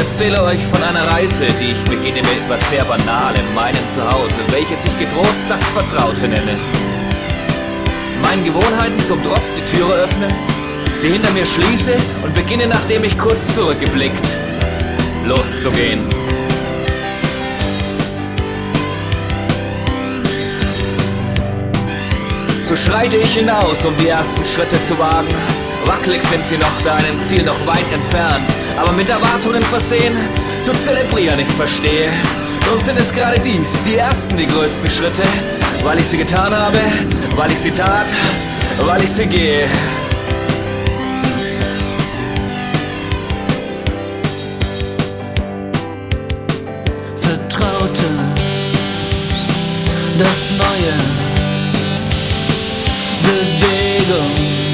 erzähle euch von einer Reise, die ich beginne mit etwas sehr Banalem, meinem Zuhause, welches ich getrost das Vertraute nenne. Meinen Gewohnheiten zum Trotz die Türe öffne, sie hinter mir schließe und beginne, nachdem ich kurz zurückgeblickt, loszugehen. So schreite ich hinaus, um die ersten Schritte zu wagen. Wackelig sind sie noch, da einem Ziel noch weit entfernt, aber mit Erwartungen versehen, zu zelebrieren ich verstehe. Nun sind es gerade dies, die ersten, die größten Schritte, weil ich sie getan habe, weil ich sie tat, weil ich sie gehe. Vertrautes, das Neue, Bewegung,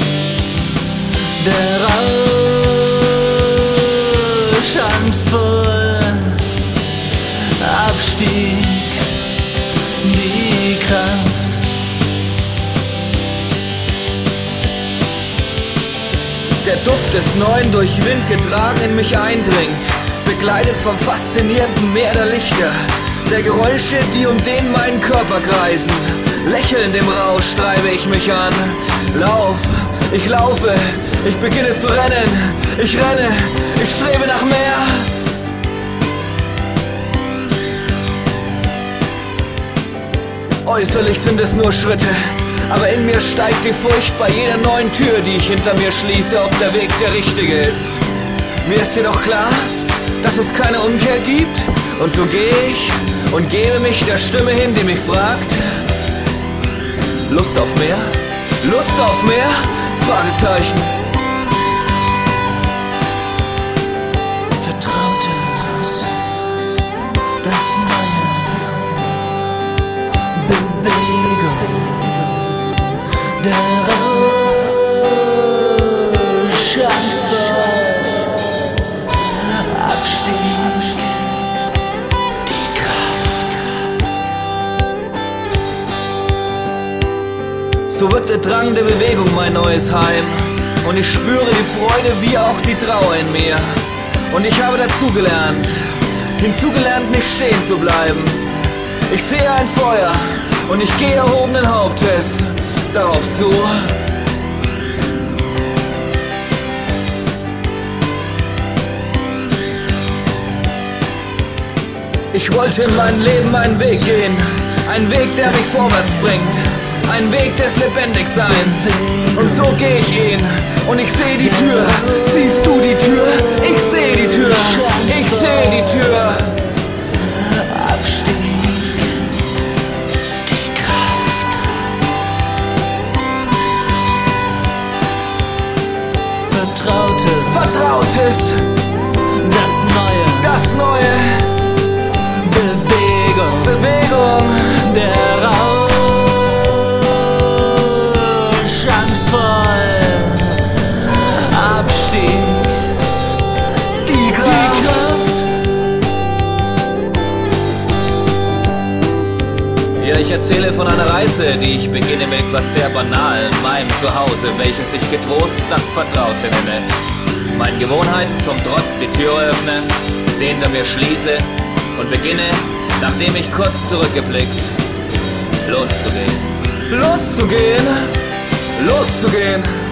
der Rausch, angstvoll, Abstieg, die Kraft. Der Duft des Neuen, durch Wind getragen, in mich eindringt, begleitet vom faszinierenden Meer der Lichter, der Geräusche, die um den meinen Körper kreisen. Lächelnd im Rausch treibe ich mich an. Lauf, ich laufe, ich beginne zu rennen. Ich renne, ich strebe nach mehr. Äußerlich sind es nur Schritte, aber in mir steigt die Furcht bei jeder neuen Tür, die ich hinter mir schließe, ob der Weg der richtige ist. Mir ist jedoch klar, dass es keine Umkehr gibt, und so gehe ich und gebe mich der Stimme hin, die mich fragt: Lust auf mehr? Lust auf mehr? Fragezeichen. Vertrautes, das Neue, Bewegung, der Rausch, angstvoll, Abstieg, die Kraft. So wird der Drang der Bewegung mein neues Heim, und ich spüre die Freude wie auch die Trauer in mir. Und ich habe dazugelernt, hinzugelernt, nicht stehen zu bleiben. Ich sehe ein Feuer und ich gehe erhobenen Hauptes darauf zu. Ich wollte in meinem Leben einen Weg gehen, einen Weg, der mich vorwärts bringt, ein Weg des Lebendigseins. Und so gehe ich ihn und ich sehe die Tür. Siehst du die Tür? Ich sehe die Tür. Ich sehe die Tür. Abstieg, die Kraft. Vertrautes, Vertrautes, das Neue, das Neue, Bewegung, Bewegung, der Rausch, angstvoll, Abstieg, die Kraft. Ja, ich erzähle von einer Reise, die ich beginne mit etwas sehr Banalem, meinem Zuhause, welches ich getrost das Vertraute nenne. Meinen Gewohnheiten zum Trotz die Tür öffne, sie hinter mir schließe und beginne, nachdem ich kurz zurückgeblickt, loszugehen. Loszugehen, loszugehen.